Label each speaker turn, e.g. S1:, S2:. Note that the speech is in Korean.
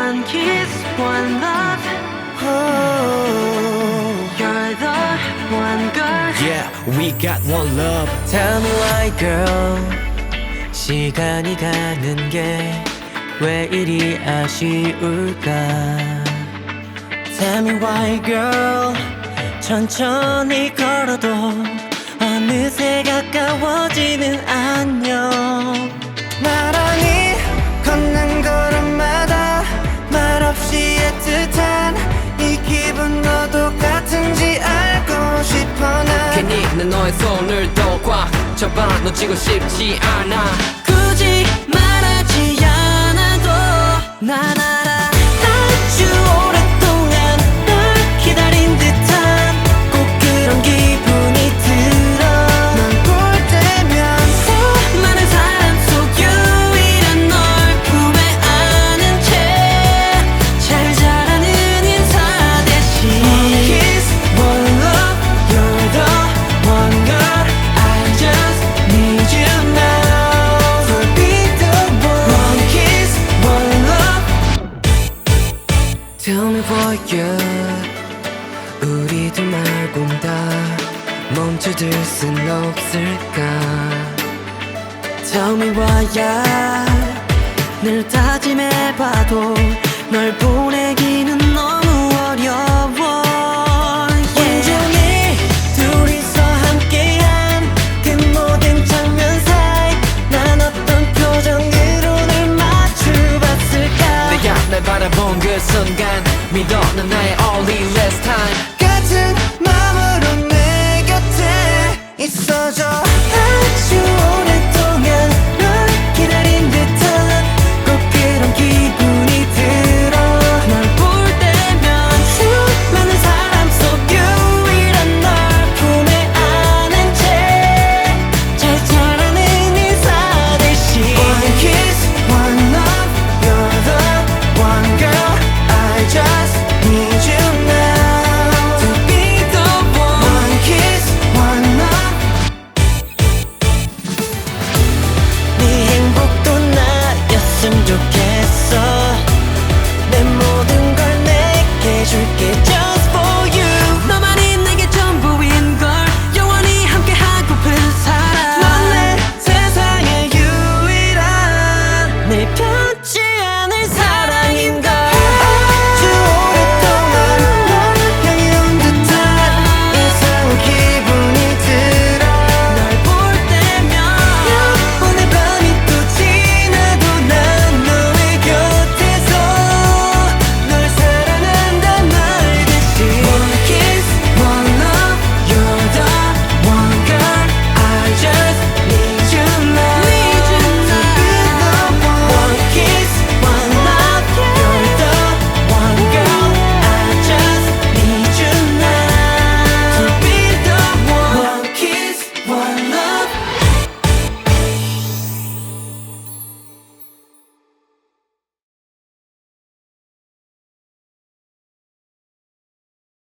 S1: One kiss, one love. You're the one girl.
S2: Yeah, we got one love.
S3: Tell me why girl 시간이 가는 게 왜 이리 아쉬울까. Tell me why girl 천천히 걸어도 어느새 가까워지는 안녕. 나란히 걷는 걸음마다 말없이 애틋한 이 기분 너도 같은지 알고 싶어 난.
S2: 괜히 난 너의 손을 더 꽉 잡아 놓치고 싶지 않아.
S3: 굳이 말하지 않아도 난 알아. 아주 오랫동안 널 기다린 듯한 꼭 그런 기분이 들어. 널 볼 때면 수많은 사람 속 유일한 널 품에 안은 채 잘 자라는 인사 대신 One kiss, one love, you're the one girl. I just need you now to be the one. One kiss, one love. Tell me for you 우리 둘 말곤 다 멈춰둘 순 없을까. Tell me why야 늘 다짐해봐도 널 보내기는 너무 어려워. 온전히 둘이서 함께한 그 모든 장면 사이 난 어떤 표정으로 널 맞춰봤을까.
S2: 내가 날 바라본 그 순간 믿어 넌 나의 only last time.
S3: 같은 마음으로 내 곁에 있어줘. 아주 오랫동안 널 기다린 듯한 꼭 그런 기분이 들어. 널 볼 때면 수많은 사람 속 유일한 널 품에 안은 채 잘 자라는 인사 대신 One kiss, one love, you're the one girl. I just need you now to be the one. One kiss, one love. 네 행복도 나였으면 좋겠어. 내 모든 걸 내게 줄게 just for you. 너만이 내게 전부인 걸 영원히 함께 하고픈 사람. 넌 내 세상의 유일한 내 편지.